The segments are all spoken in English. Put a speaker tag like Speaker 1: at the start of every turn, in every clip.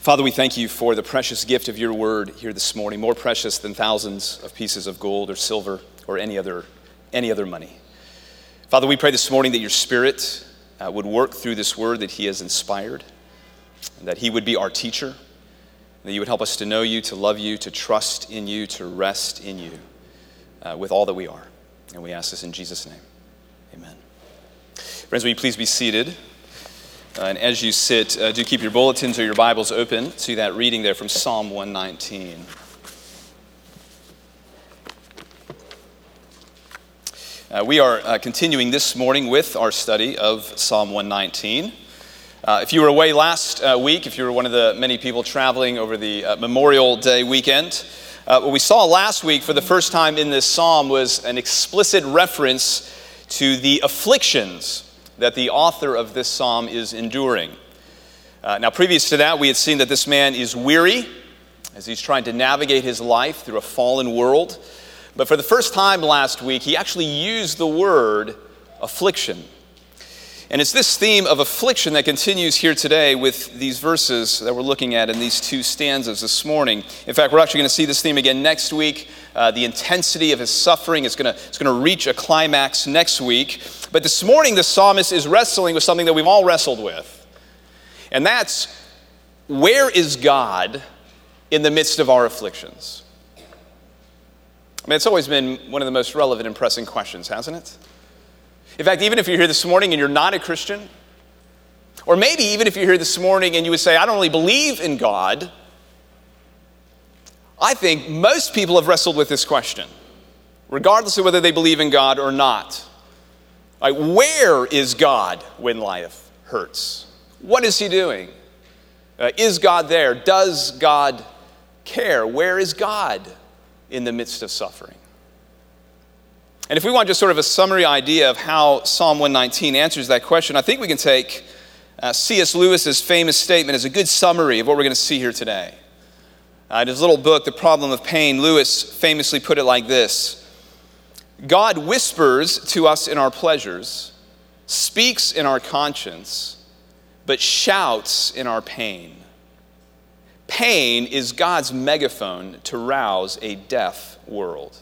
Speaker 1: Father, we thank you for the precious gift of your word here this morning, more precious than thousands of pieces of gold or silver or any other money. Father, we pray this morning that your Spirit would work through this word that he has inspired, and that he would be our teacher, that you would help us to know you, to love you, to trust in you, to rest in you with all that we are. And we ask this in Jesus' name. Amen. Friends, will you please be seated? And as you sit, do keep your bulletins or your Bibles open to that reading there from Psalm 119. We are continuing this morning with our study of Psalm 119. If you were away last week, if you were one of the many people traveling over the Memorial Day weekend, what we saw last week for the first time in this psalm was an explicit reference to the afflictions that the author of this psalm is enduring. Now, previous to that, we had seen that this man is weary as he's trying to navigate his life through a fallen world. But for the first time last week, he actually used the word affliction. And it's this theme of affliction that continues here today with these verses that we're looking at in these two stanzas this morning. In fact, we're actually going to see this theme again next week. The intensity of his suffering is going to reach a climax next week. But this morning, the psalmist is wrestling with something that we've all wrestled with. And that's, where is God in the midst of our afflictions? I mean, it's always been one of the most relevant and pressing questions, hasn't it? In fact, even if you're here this morning and you're not a Christian, or maybe even if you're here this morning and you would say, I don't really believe in God, I think most people have wrestled with this question, regardless of whether they believe in God or not. Like, where is God when life hurts? What is he doing? Is God there? Does God care? Where is God in the midst of suffering? And if we want just sort of a summary idea of how Psalm 119 answers that question, I think we can take C.S. Lewis's famous statement as a good summary of what we're going to see here today. In his little book, The Problem of Pain, Lewis famously put it like this: God whispers to us in our pleasures, speaks in our conscience, but shouts in our pain. Pain is God's megaphone to rouse a deaf world.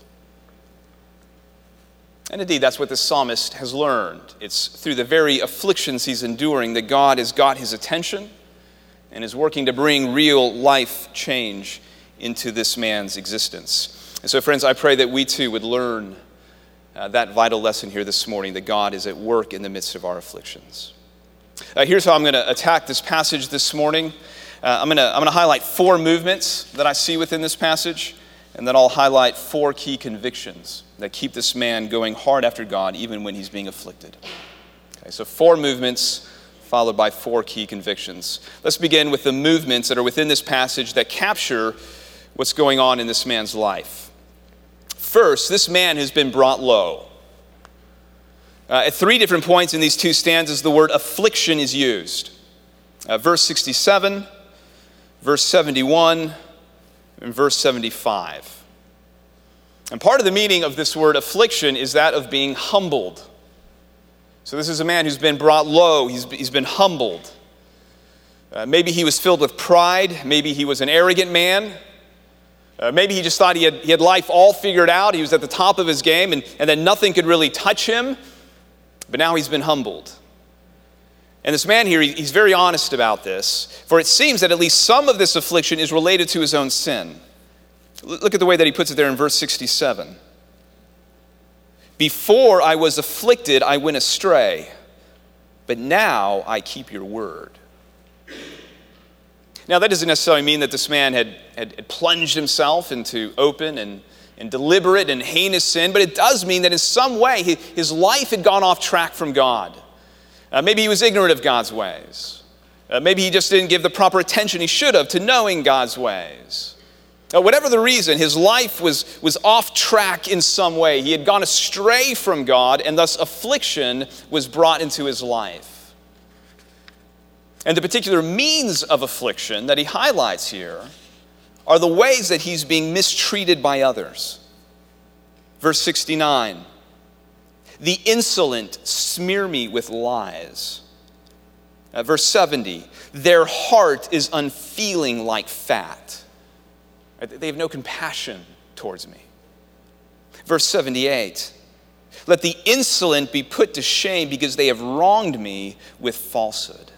Speaker 1: And indeed, that's what the psalmist has learned. It's through the very afflictions he's enduring that God has got his attention and is working to bring real life change into this man's existence. And so, friends, I pray that we too would learn that vital lesson here this morning, that God is at work in the midst of our afflictions. Here's how I'm going to attack this passage this morning. I'm going to highlight four movements that I see within this passage, and then I'll highlight four key convictions that keep this man going hard after God even when he's being afflicted. Okay, so four movements followed by four key convictions. Let's begin with the movements that are within this passage that capture what's going on in this man's life. First, this man has been brought low. At three different points in these two stanzas, the word affliction is used. Verse 67, verse 71, and verse 75. And part of the meaning of this word affliction is that of being humbled. So this is a man who's been brought low. He's been humbled. Maybe he was filled with pride. Maybe he was an arrogant man. Maybe he just thought he had life all figured out. He was at the top of his game and that nothing could really touch him. But now he's been humbled. And this man here, he's very honest about this. For it seems that at least some of this affliction is related to his own sin. Look at the way that he puts it there in verse 67. Before I was afflicted, I went astray, but now I keep your word. Now, that doesn't necessarily mean that this man had plunged himself into open and deliberate and heinous sin, but it does mean that in some way his life had gone off track from God. Maybe he was ignorant of God's ways. Maybe he just didn't give the proper attention he should have to knowing God's ways. Whatever the reason, his life was off track in some way. He had gone astray from God, and thus affliction was brought into his life. And the particular means of affliction that he highlights here are the ways that he's being mistreated by others. Verse 69, the insolent smear me with lies. Verse 70, their heart is unfeeling like fat. They have no compassion towards me. Verse 78, let the insolent be put to shame because they have wronged me with falsehood.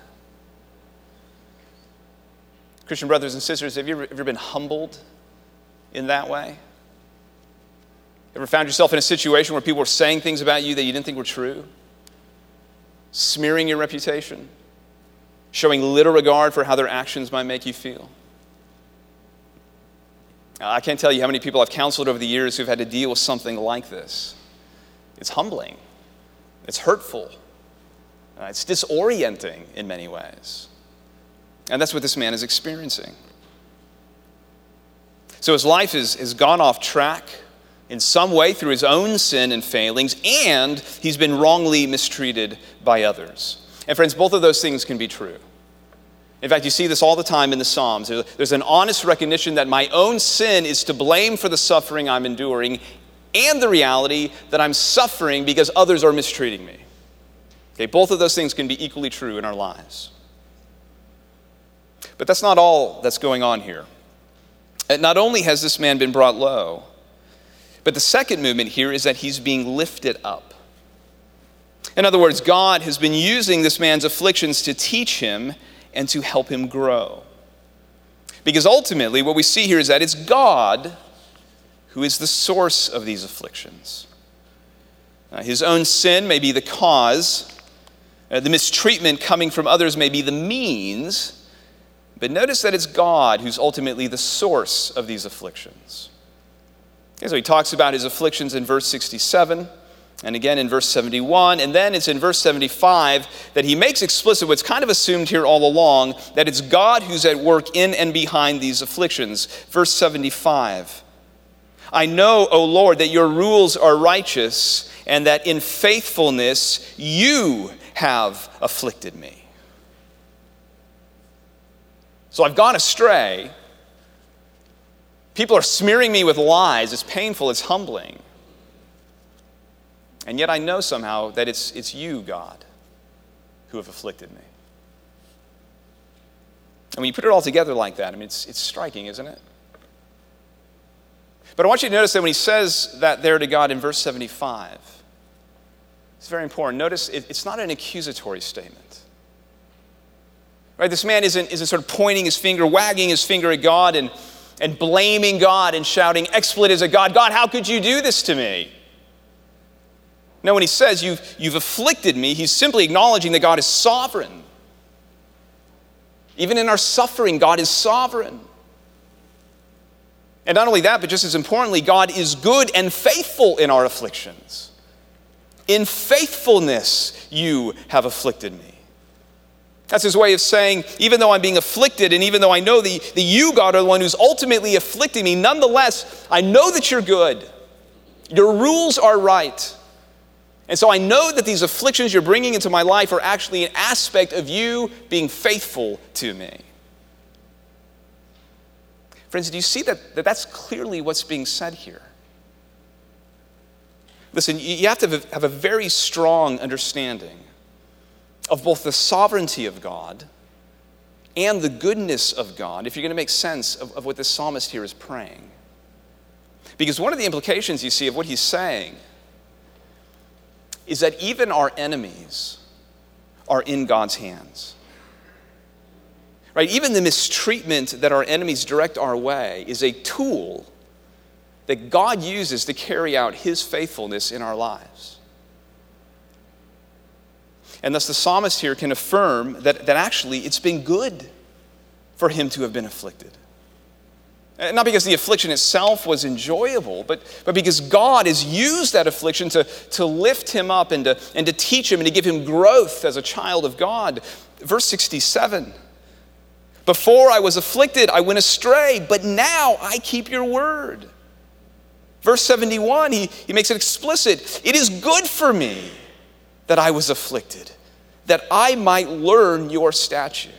Speaker 1: Christian brothers and sisters, have you ever been humbled in that way? Ever found yourself in a situation where people were saying things about you that you didn't think were true? Smearing your reputation? Showing little regard for how their actions might make you feel? I can't tell you how many people I've counseled over the years who've had to deal with something like this. It's humbling. It's hurtful. It's disorienting in many ways. And that's what this man is experiencing. So his life has gone off track in some way through his own sin and failings, and he's been wrongly mistreated by others. And friends, both of those things can be true. In fact, you see this all the time in the Psalms. There's an honest recognition that my own sin is to blame for the suffering I'm enduring, and the reality that I'm suffering because others are mistreating me. Okay, both of those things can be equally true in our lives. But that's not all that's going on here. Not only has this man been brought low, but the second movement here is that he's being lifted up. In other words, God has been using this man's afflictions to teach him and to help him grow. Because ultimately, what we see here is that it's God who is the source of these afflictions. His own sin may be the cause. The mistreatment coming from others may be the means. But notice that it's God who's ultimately the source of these afflictions. Okay, so he talks about his afflictions in verse 67. And again in verse 71, and then it's in verse 75 that he makes explicit what's kind of assumed here all along, that it's God who's at work in and behind these afflictions. Verse 75, I know, O Lord, that your rules are righteous, and that in faithfulness you have afflicted me. So I've gone astray. People are smearing me with lies. It's painful, it's humbling. And yet I know somehow that it's you, God, who have afflicted me. And when you put it all together like that, I mean, it's striking, isn't it? But I want you to notice that when he says that there to God in verse 75, it's very important. Notice it's not an accusatory statement. Right? This man isn't sort of pointing his finger, wagging his finger at God and blaming God and shouting expletives at God. God, how could you do this to me? No, when he says, you've afflicted me, he's simply acknowledging that God is sovereign. Even in our suffering, God is sovereign. And not only that, but just as importantly, God is good and faithful in our afflictions. In faithfulness, you have afflicted me. That's his way of saying, even though I'm being afflicted, and even though I know that you, God, are the one who's ultimately afflicting me, nonetheless, I know that you're good. Your rules are right. And so I know that these afflictions you're bringing into my life are actually an aspect of you being faithful to me. Friends, do you see that that's clearly what's being said here? Listen, you have to have a very strong understanding of both the sovereignty of God and the goodness of God if you're going to make sense of what the psalmist here is praying. Because one of the implications you see of what he's saying is that even our enemies are in God's hands. Right? Even the mistreatment that our enemies direct our way is a tool that God uses to carry out his faithfulness in our lives. And thus the psalmist here can affirm that actually it's been good for him to have been afflicted. Not because the affliction itself was enjoyable, but because God has used that affliction to lift him up and to teach him and to give him growth as a child of God. Verse 67, before I was afflicted, I went astray, but now I keep your word. Verse 71, he makes it explicit. It is good for me that I was afflicted, that I might learn your statutes.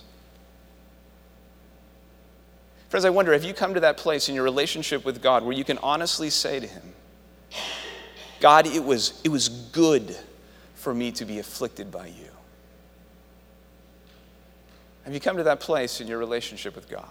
Speaker 1: Friends, I wonder, have you come to that place in your relationship with God where you can honestly say to him, God, it was good for me to be afflicted by you. Have you come to that place in your relationship with God?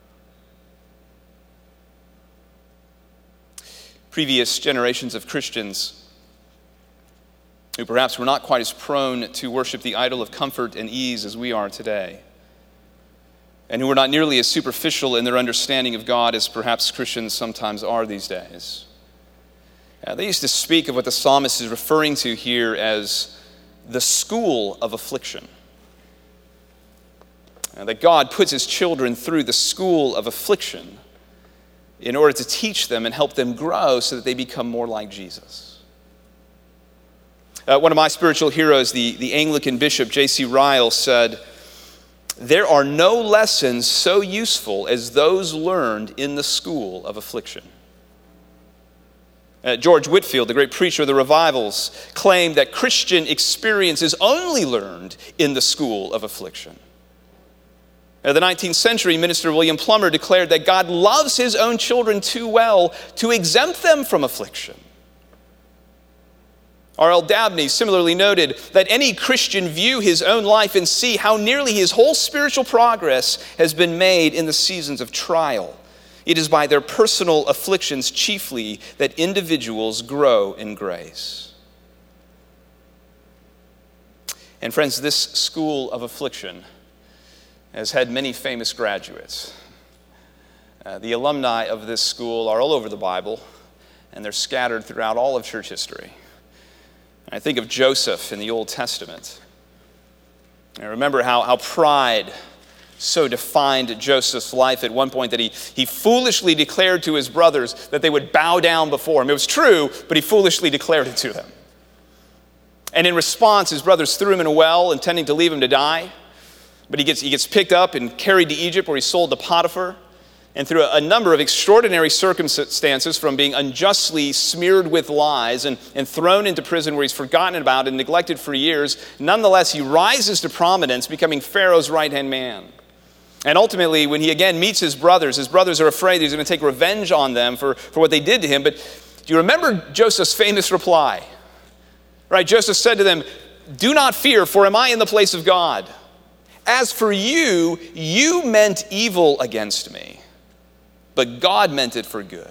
Speaker 1: Previous generations of Christians who perhaps were not quite as prone to worship the idol of comfort and ease as we are today, and who were not nearly as superficial in their understanding of God as perhaps Christians sometimes are these days. They used to speak of what the psalmist is referring to here as the school of affliction. That God puts his children through the school of affliction in order to teach them and help them grow so that they become more like Jesus. One of my spiritual heroes, the Anglican bishop J.C. Ryle, said, "There are no lessons so useful as those learned in the school of affliction." George Whitefield, the great preacher of the revivals, claimed that Christian experience is only learned in the school of affliction. The 19th century minister William Plummer declared that God loves his own children too well to exempt them from affliction. R.L. Dabney similarly noted that any Christian view his own life and see how nearly his whole spiritual progress has been made in the seasons of trial. It is by their personal afflictions chiefly that individuals grow in grace. And friends, this school of affliction has had many famous graduates. The alumni of this school are all over the Bible, and they're scattered throughout all of church history. I think of Joseph in the Old Testament. I remember how pride so defined Joseph's life at one point that he foolishly declared to his brothers that they would bow down before him. It was true, but he foolishly declared it to them. And in response, his brothers threw him in a well, intending to leave him to die. But he gets picked up and carried to Egypt, where he's sold to Potiphar. And through a number of extraordinary circumstances, from being unjustly smeared with lies and thrown into prison where he's forgotten about and neglected for years, nonetheless, he rises to prominence, becoming Pharaoh's right-hand man. And ultimately, when he again meets his brothers are afraid he's going to take revenge on them for what they did to him. But do you remember Joseph's famous reply? Right, Joseph said to them, "Do not fear, for am I in the place of God? As for you, you meant evil against me, but God meant it for good."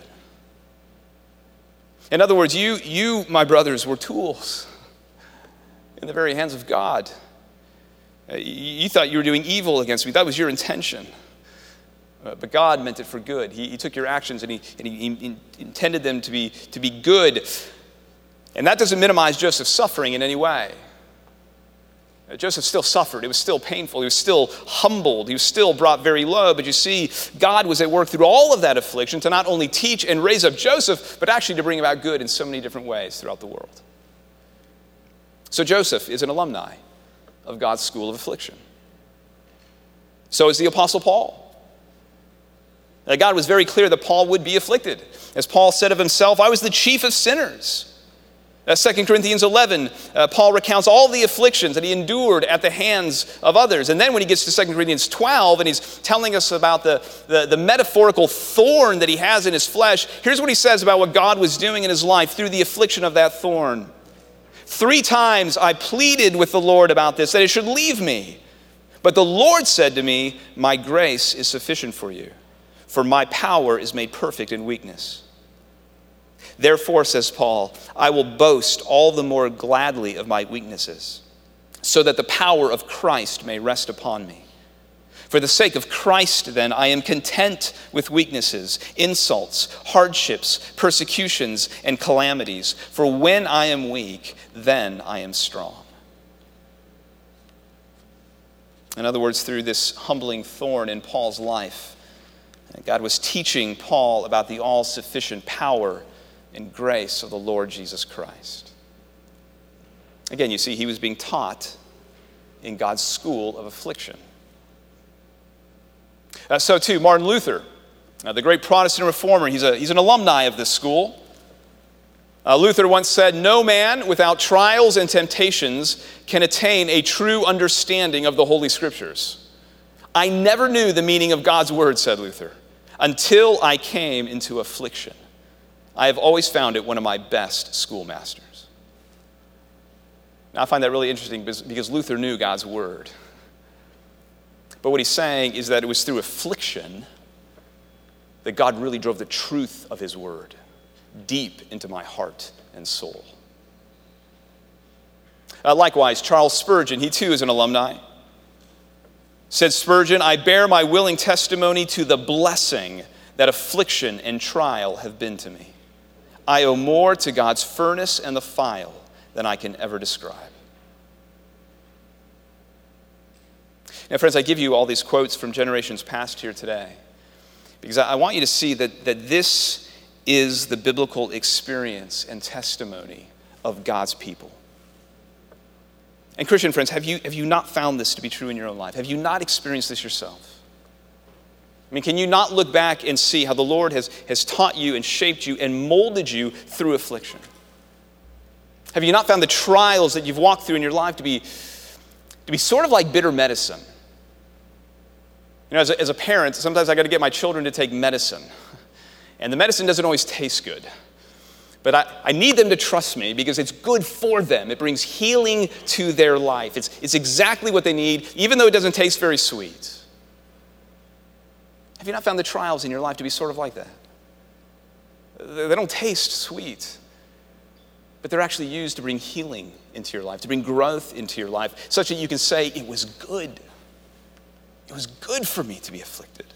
Speaker 1: In other words, you, my brothers, were tools in the very hands of God. You thought you were doing evil against me. That was your intention. But God meant it for good. He took your actions and he intended them to be good. And that doesn't minimize Joseph's suffering in any way. Joseph still suffered. It was still painful. He was still humbled. He was still brought very low. But you see, God was at work through all of that affliction to not only teach and raise up Joseph, but actually to bring about good in so many different ways throughout the world. So Joseph is an alumni of God's school of affliction. So is the Apostle Paul. God was very clear that Paul would be afflicted. As Paul said of himself, "I was the chief of sinners." 2 Corinthians 11, Paul recounts all the afflictions that he endured at the hands of others. And then when he gets to 2 Corinthians 12 and he's telling us about the metaphorical thorn that he has in his flesh, here's what he says about what God was doing in his life through the affliction of that thorn. "3 times I pleaded with the Lord about this, that it should leave me. But the Lord said to me, 'My grace is sufficient for you, for my power is made perfect in weakness.' Therefore," says Paul, "I will boast all the more gladly of my weaknesses, so that the power of Christ may rest upon me. For the sake of Christ, then, I am content with weaknesses, insults, hardships, persecutions, and calamities. For when I am weak, then I am strong." In other words, through this humbling thorn in Paul's life, God was teaching Paul about the all-sufficient power and grace of the Lord Jesus Christ. Again, you see, he was being taught in God's school of affliction. So too, Martin Luther, the great Protestant reformer, he's an alumni of this school. Luther once said, "No man without trials and temptations can attain a true understanding of the Holy Scriptures. I never knew the meaning of God's word," said Luther, "until I came into affliction. I have always found it one of my best schoolmasters." Now, I find that really interesting because Luther knew God's word. But what he's saying is that it was through affliction that God really drove the truth of his word deep into my heart and soul. Likewise, Charles Spurgeon, he too is an alumni. Said Spurgeon, "I bear my willing testimony to the blessing that affliction and trial have been to me. I owe more to God's furnace and the file than I can ever describe." Now, friends, I give you all these quotes from generations past here today because I want you to see that this is the biblical experience and testimony of God's people. And Christian friends, have you not found this to be true in your own life? Have you not experienced this yourself? I mean, can you not look back and see how the Lord has taught you and shaped you and molded you through affliction? Have you not found the trials that you've walked through in your life to be sort of like bitter medicine? You know, as a parent, sometimes I got to get my children to take medicine. And the medicine doesn't always taste good. But I need them to trust me because it's good for them. It brings healing to their life. It's exactly what they need, even though it doesn't taste very sweet. Have you not found the trials in your life to be sort of like that? They don't taste sweet, but they're actually used to bring healing into your life, to bring growth into your life, such that you can say, it was good. It was good for me to be afflicted.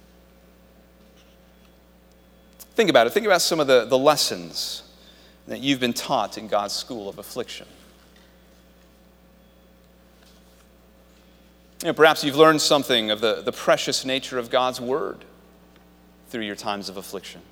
Speaker 1: Think about it. Think about some of the lessons that you've been taught in God's school of affliction. You know, perhaps you've learned something of the precious nature of God's word through your times of affliction.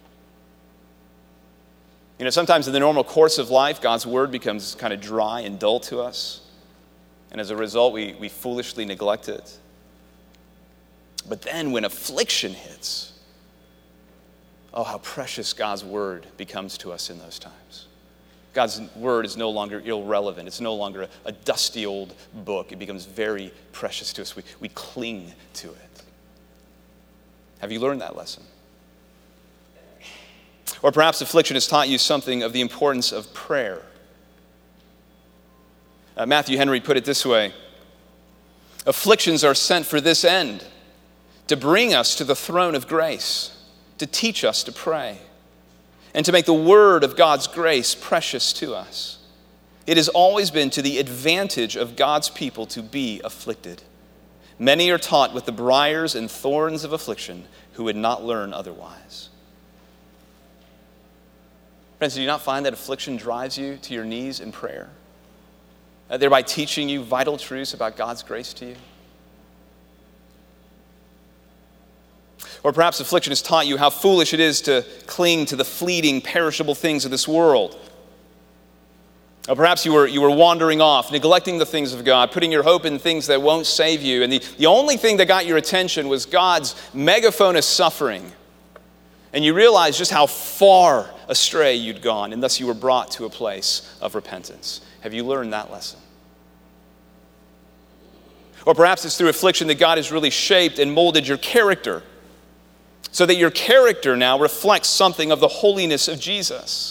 Speaker 1: You know, sometimes in the normal course of life, God's word becomes kind of dry and dull to us. And as a result, we foolishly neglect it. But then when affliction hits, oh, how precious God's word becomes to us in those times. God's word is no longer irrelevant. It's no longer a dusty old book. It becomes very precious to us. We cling to it. Have you learned that lesson? Or perhaps affliction has taught you something of the importance of prayer. Matthew Henry put it this way: afflictions are sent for this end, to bring us to the throne of grace, to teach us to pray, and to make the word of God's grace precious to us. It has always been to the advantage of God's people to be afflicted. Many are taught with the briars and thorns of affliction who would not learn otherwise. Friends, do you not find that affliction drives you to your knees in prayer, thereby teaching you vital truths about God's grace to you? Or perhaps affliction has taught you how foolish it is to cling to the fleeting, perishable things of this world. Or perhaps you were wandering off, neglecting the things of God, putting your hope in things that won't save you. And the only thing that got your attention was God's megaphone of suffering. And you realized just how far astray you'd gone, and thus you were brought to a place of repentance. Have you learned that lesson? Or perhaps it's through affliction that God has really shaped and molded your character, so that your character now reflects something of the holiness of Jesus.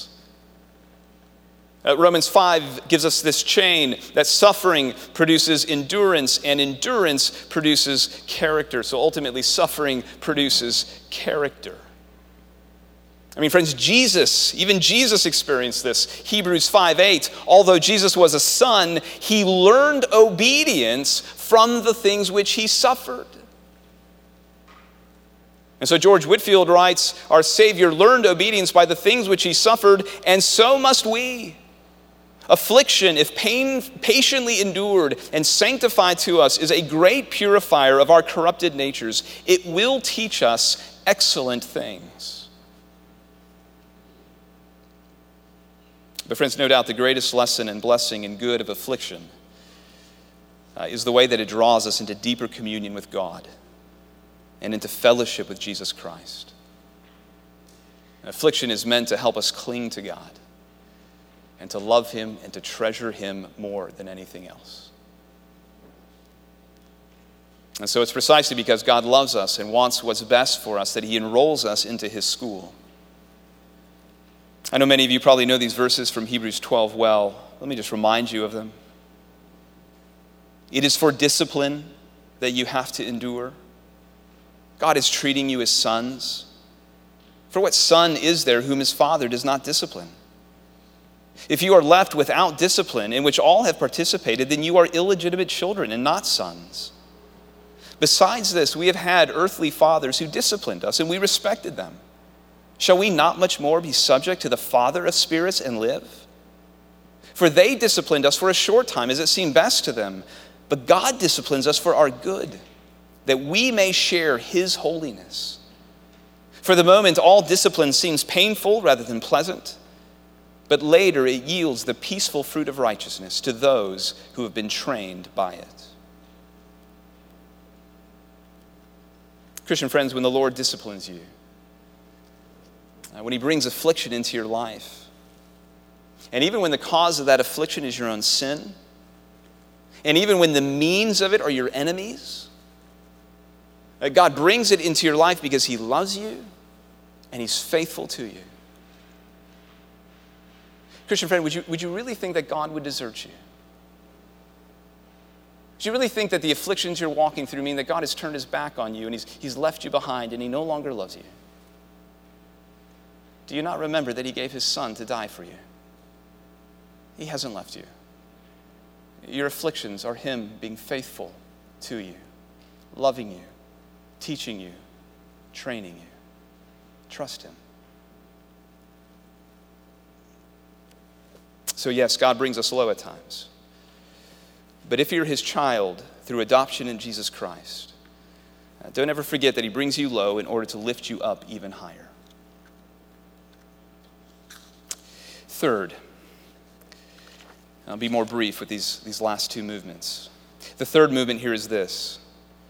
Speaker 1: Romans 5 gives us this chain that suffering produces endurance, and endurance produces character. So ultimately, suffering produces character. I mean, friends, even Jesus experienced this. Hebrews 5:8, although Jesus was a son, he learned obedience from the things which he suffered. And so George Whitefield writes, our Savior learned obedience by the things which he suffered, and so must we. Affliction, if patiently endured and sanctified to us, is a great purifier of our corrupted natures. It will teach us excellent things. But friends, no doubt the greatest lesson and blessing and good of affliction is the way that it draws us into deeper communion with God and into fellowship with Jesus Christ. Affliction is meant to help us cling to God and to love him and to treasure him more than anything else. And so it's precisely because God loves us and wants what's best for us that he enrolls us into his school. I know many of you probably know these verses from Hebrews 12 well. Let me just remind you of them. It is for discipline that you have to endure? God is treating you as sons. For what son is there whom his father does not discipline? If you are left without discipline, in which all have participated, then you are illegitimate children and not sons. Besides this, we have had earthly fathers who disciplined us, and we respected them. Shall we not much more be subject to the Father of spirits and live? For they disciplined us for a short time, as it seemed best to them. But God disciplines us for our good, that we may share his holiness. For the moment, all discipline seems painful rather than pleasant, but later it yields the peaceful fruit of righteousness to those who have been trained by it. Christian friends, when the Lord disciplines you, when he brings affliction into your life, and even when the cause of that affliction is your own sin, and even when the means of it are your enemies, God brings it into your life because he loves you and he's faithful to you. Christian friend, would you really think that God would desert you? Do you really think that the afflictions you're walking through mean that God has turned his back on you and he's left you behind and he no longer loves you? Do you not remember that he gave his son to die for you? He hasn't left you. Your afflictions are him being faithful to you, loving you, teaching you, training you. Trust him. So yes, God brings us low at times. But if you're his child through adoption in Jesus Christ, don't ever forget that he brings you low in order to lift you up even higher. Third, I'll be more brief with these last two movements. The third movement here is this.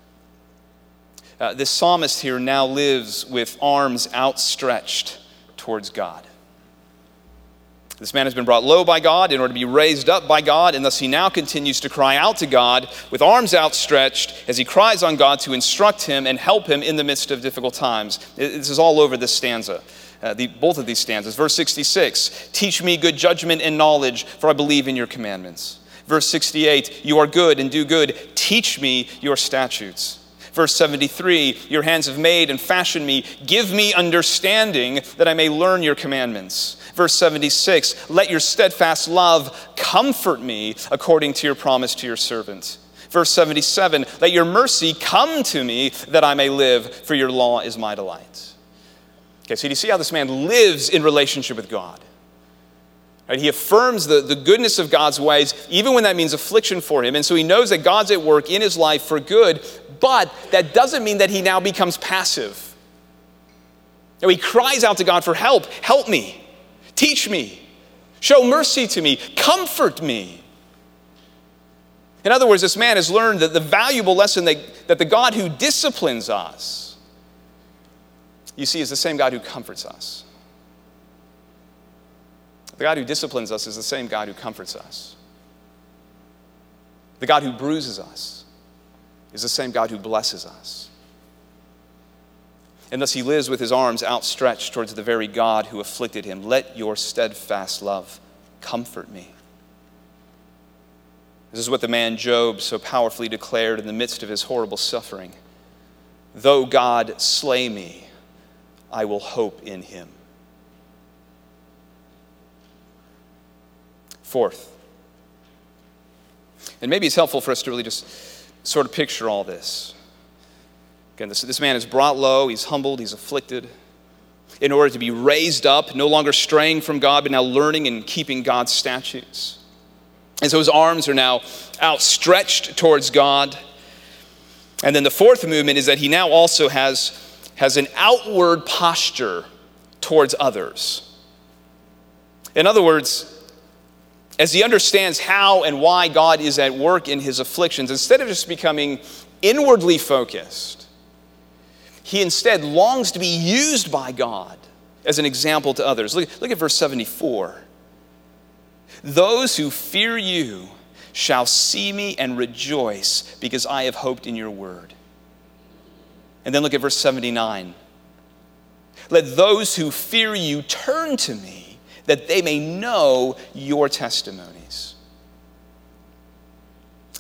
Speaker 1: This psalmist here now lives with arms outstretched towards God. This man has been brought low by God in order to be raised up by God, and thus he now continues to cry out to God with arms outstretched as he cries on God to instruct him and help him in the midst of difficult times. This is all over this stanza, both of these stanzas. Verse 66, teach me good judgment and knowledge, for I believe in your commandments. Verse 68, you are good and do good. Teach me your statutes. Verse 73, your hands have made and fashioned me. Give me understanding that I may learn your commandments. Verse 76, let your steadfast love comfort me according to your promise to your servant. Verse 77, let your mercy come to me that I may live, for your law is my delight. Okay, so do you see how this man lives in relationship with God? Right, he affirms the goodness of God's ways, even when that means affliction for him. And so he knows that God's at work in his life for good, but that doesn't mean that he now becomes passive. Now, he cries out to God for help. Help me. Teach me. Show mercy to me. Comfort me. In other words, this man has learned that the valuable lesson that the God who disciplines us, you see, is the same God who comforts us. The God who disciplines us is the same God who comforts us. The God who bruises us is the same God who blesses us. And thus he lives with his arms outstretched towards the very God who afflicted him. Let your steadfast love comfort me. This is what the man Job so powerfully declared in the midst of his horrible suffering. Though God slay me, I will hope in him. Fourth, and maybe it's helpful for us to really just sort of picture all this. Again, this man is brought low, he's humbled, he's afflicted, in order to be raised up, no longer straying from God, but now learning and keeping God's statutes. And so his arms are now outstretched towards God. And then the fourth movement is that he now also has an outward posture towards others. In other words, as he understands how and why God is at work in his afflictions, instead of just becoming inwardly focused, he instead longs to be used by God as an example to others. Look at verse 74. Those who fear you shall see me and rejoice because I have hoped in your word. And then look at verse 79. Let those who fear you turn to me, that they may know your testimonies.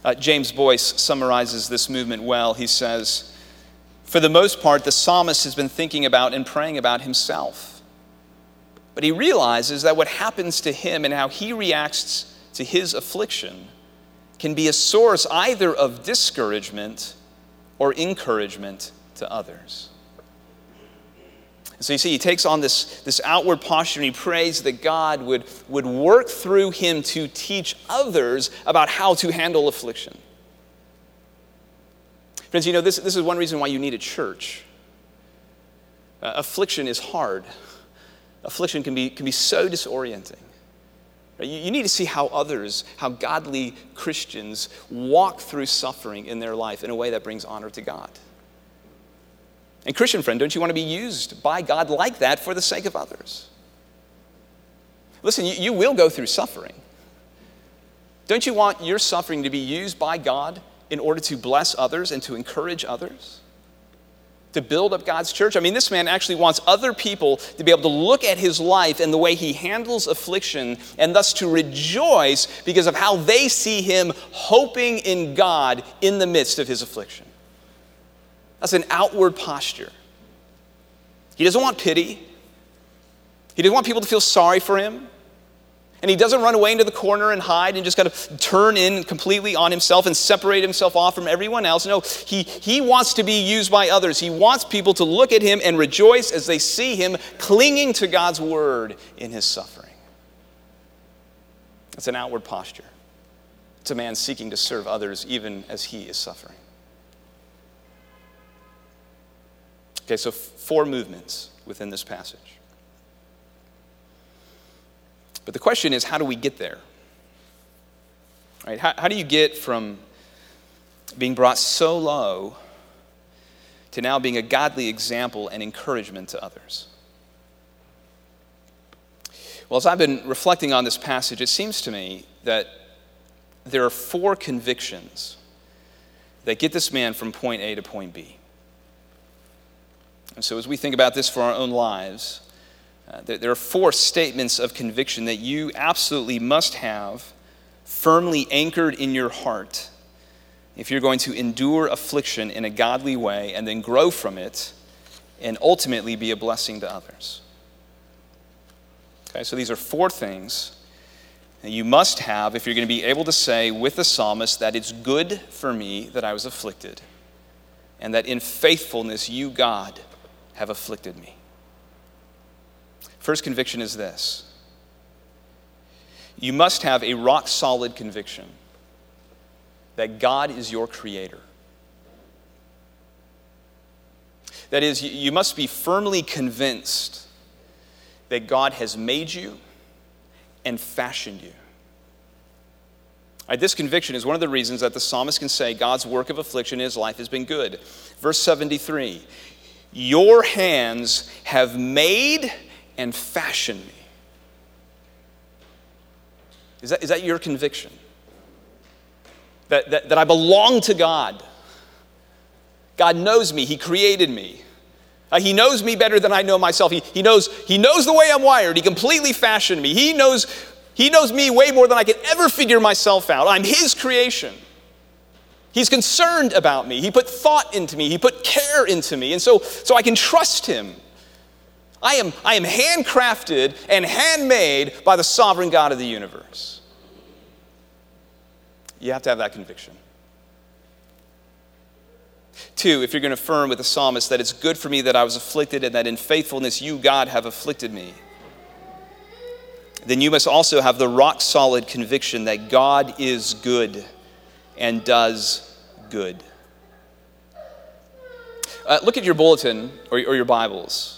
Speaker 1: James Boyce summarizes this movement well. He says, for the most part, the psalmist has been thinking about and praying about himself. But he realizes that what happens to him and how he reacts to his affliction can be a source either of discouragement or encouragement to others. And so you see, he takes on this outward posture and he prays that God would work through him to teach others about how to handle affliction. Friends, you know, this is one reason why you need a church. Affliction is hard. Affliction can be so disorienting. You need to see how others, how godly Christians walk through suffering in their life in a way that brings honor to God. And Christian friend, don't you want to be used by God like that for the sake of others? Listen, you will go through suffering. Don't you want your suffering to be used by God in order to bless others and to encourage others? To build up God's church? I mean, this man actually wants other people to be able to look at his life and the way he handles affliction and thus to rejoice because of how they see him hoping in God in the midst of his affliction. That's an outward posture. He doesn't want pity. He doesn't want people to feel sorry for him. And he doesn't run away into the corner and hide and just kind of turn in completely on himself and separate himself off from everyone else. No, he wants to be used by others. He wants people to look at him and rejoice as they see him clinging to God's word in his suffering. It's an outward posture. It's a man seeking to serve others even as he is suffering. Okay, so 4 movements within this passage. But the question is, how do we get there? Right? How do you get from being brought so low to now being a godly example and encouragement to others? Well, as I've been reflecting on this passage, it seems to me that there are 4 convictions that get this man from point A to point B. And so as we think about this for our own lives, there are 4 statements of conviction that you absolutely must have firmly anchored in your heart if you're going to endure affliction in a godly way and then grow from it and ultimately be a blessing to others. Okay, so these are 4 things that you must have if you're going to be able to say with the psalmist that it's good for me that I was afflicted and that in faithfulness you, God, have afflicted me. First conviction is this. You must have a rock-solid conviction that God is your creator. That is, you must be firmly convinced that God has made you and fashioned you. This conviction is one of the reasons that the psalmist can say God's work of affliction in his life has been good. Verse 73, your hands have made and fashioned me. Is that your conviction? That I belong to God. God knows me. He created me. He knows me better than I know myself. He knows the way I'm wired. He completely fashioned me. He knows me way more than I could ever figure myself out. I'm his creation. He's concerned about me. He put thought into me. He put care into me. And so I can trust him. I am handcrafted and handmade by the sovereign God of the universe. You have to have that conviction. 2, if you're going to affirm with the psalmist that it's good for me that I was afflicted and that in faithfulness you, God, have afflicted me, then you must also have the rock-solid conviction that God is good and does good. Look at your bulletin or your Bibles.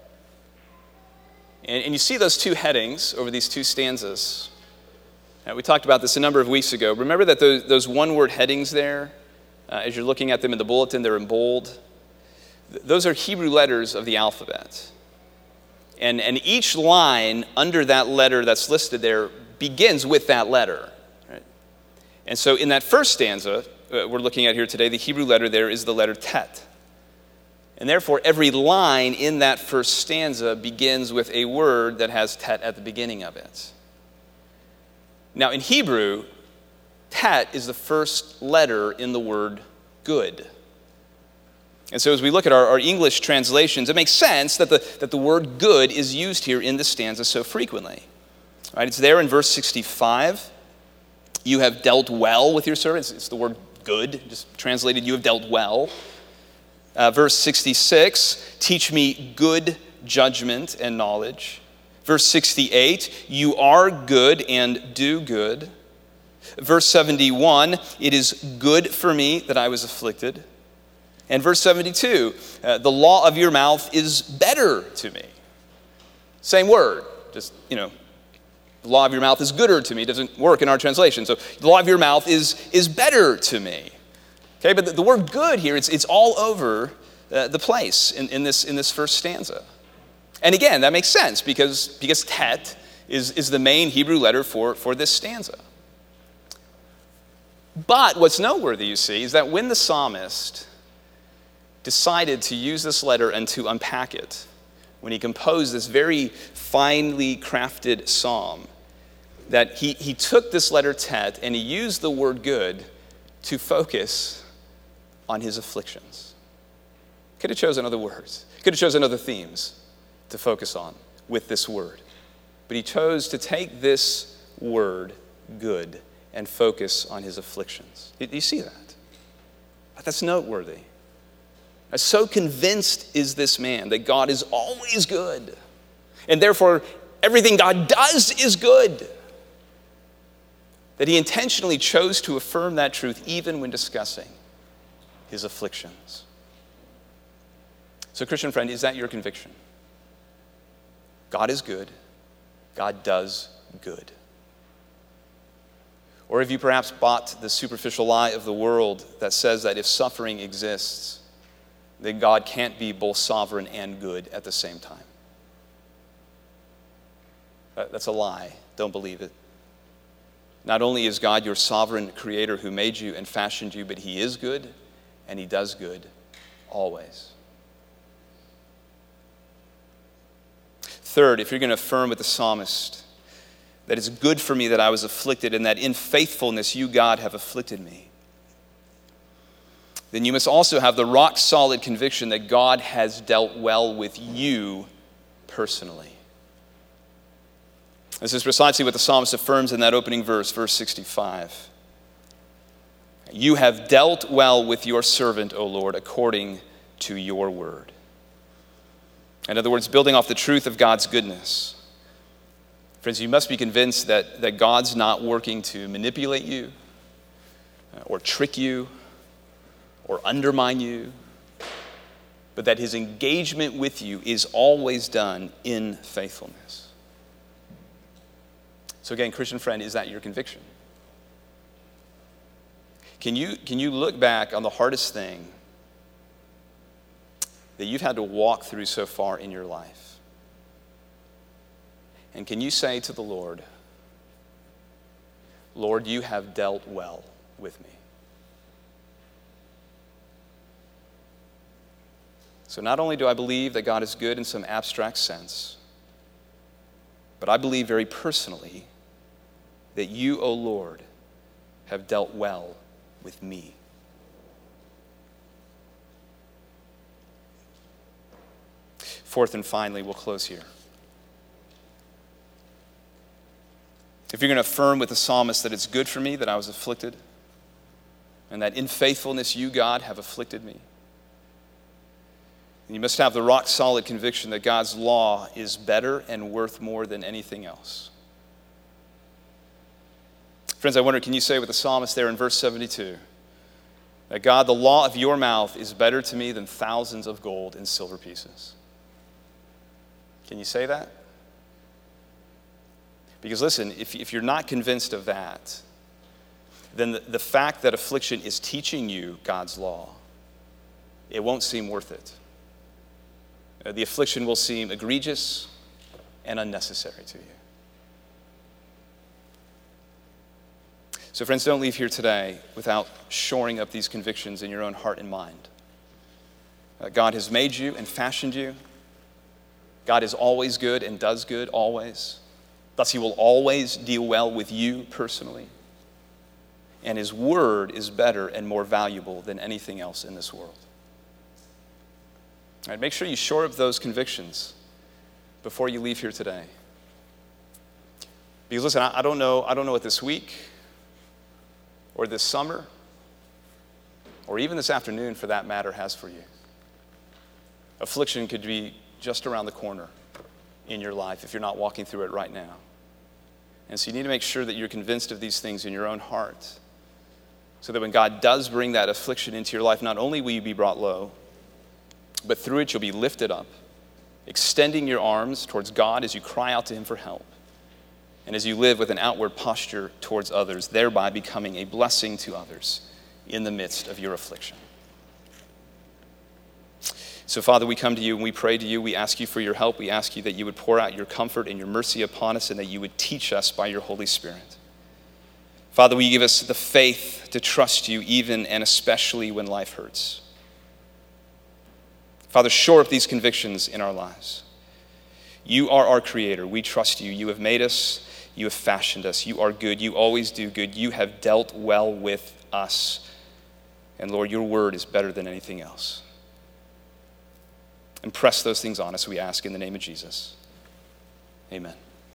Speaker 1: And you see those 2 headings over these 2 stanzas. We talked about this a number of weeks ago. Remember that those one-word headings there, as you're looking at them in the bulletin, they're in bold. Those are Hebrew letters of the alphabet. And each line under that letter that's listed there begins with that letter. Right? And so in that first stanza we're looking at here today, the Hebrew letter there is the letter Tet. And therefore, every line in that first stanza begins with a word that has Tet at the beginning of it. Now, in Hebrew, Tet is the first letter in the word good. And so as we look at our English translations, it makes sense that the word good is used here in the stanza so frequently. Right? It's there in verse 65. You have dealt well with your servants. It's the word good, just translated, you have dealt well. Verse 66, teach me good judgment and knowledge. Verse 68, you are good and do good. Verse 71, it is good for me that I was afflicted. And verse 72, the law of your mouth is better to me. Same word, just, the law of your mouth is gooder to me. It doesn't work in our translation. So the law of your mouth is better to me. Okay, but the word good here, it's all over the place in this first stanza. And again, that makes sense because tet is the main Hebrew letter for this stanza. But what's noteworthy, you see, is that when the psalmist decided to use this letter and to unpack it, when he composed this very finely crafted psalm, that he took this letter tet and he used the word good to focus on his afflictions. Could have chosen other words, could have chosen other themes to focus on with this word. But he chose to take this word, good, and focus on his afflictions. Do you see that? That's noteworthy. So convinced is this man that God is always good, and therefore everything God does is good, that he intentionally chose to affirm that truth even when discussing his afflictions. So, Christian friend, is that your conviction? God is good. God does good. Or have you perhaps bought the superficial lie of the world that says that if suffering exists, then God can't be both sovereign and good at the same time? That's a lie. Don't believe it. Not only is God your sovereign creator who made you and fashioned you, but he is good and he does good always. Third, if you're going to affirm with the psalmist that it's good for me that I was afflicted and that in faithfulness you, God, have afflicted me, then you must also have the rock-solid conviction that God has dealt well with you personally. This is precisely what the psalmist affirms in that opening verse, verse 65. You have dealt well with your servant, O Lord, according to your word. In other words, building off the truth of God's goodness. Friends, you must be convinced that God's not working to manipulate you or trick you or undermine you, but that his engagement with you is always done in faithfulness. So again, Christian friend, is that your conviction? Can you look back on the hardest thing that you've had to walk through so far in your life? And can you say to the Lord, Lord, you have dealt well with me? So not only do I believe that God is good in some abstract sense, but I believe very personally that you, O Lord, have dealt well with me. Fourth and finally, we'll close here. If you're going to affirm with the psalmist that it's good for me that I was afflicted, and that in faithfulness you, God, have afflicted me, then you must have the rock-solid conviction that God's law is better and worth more than anything else. Friends, I wonder, can you say with the psalmist there in verse 72, that God, the law of your mouth is better to me than thousands of gold and silver pieces? Can you say that? Because listen, if you're not convinced of that, then the fact that affliction is teaching you God's law, it won't seem worth it. The affliction will seem egregious and unnecessary to you. So friends, don't leave here today without shoring up these convictions in your own heart and mind. God has made you and fashioned you. God is always good and does good always. Thus, he will always deal well with you personally. and his word is better and more valuable than anything else in this world. All right, make sure you shore up those convictions before you leave here today. Because listen, I don't know what this week or this summer or even this afternoon for that matter has for you. Affliction could be just around the corner in your life if you're not walking through it right now. And so you need to make sure that you're convinced of these things in your own heart, so that when God does bring that affliction into your life, not only will you be brought low, but through it you'll be lifted up, extending your arms towards God as you cry out to him for help, and as you live with an outward posture towards others, thereby becoming a blessing to others in the midst of your affliction. So, Father, we come to you and we pray to you. We ask you for your help. We ask you that you would pour out your comfort and your mercy upon us, and that you would teach us by your Holy Spirit. Father, will you give us the faith to trust you even and especially when life hurts. Father, shore up these convictions in our lives. You are our creator. We trust you. You have made us. You have fashioned us. You are good. You always do good. You have dealt well with us. And Lord, your word is better than anything else. Impress those things on us, we ask in the name of Jesus. Amen.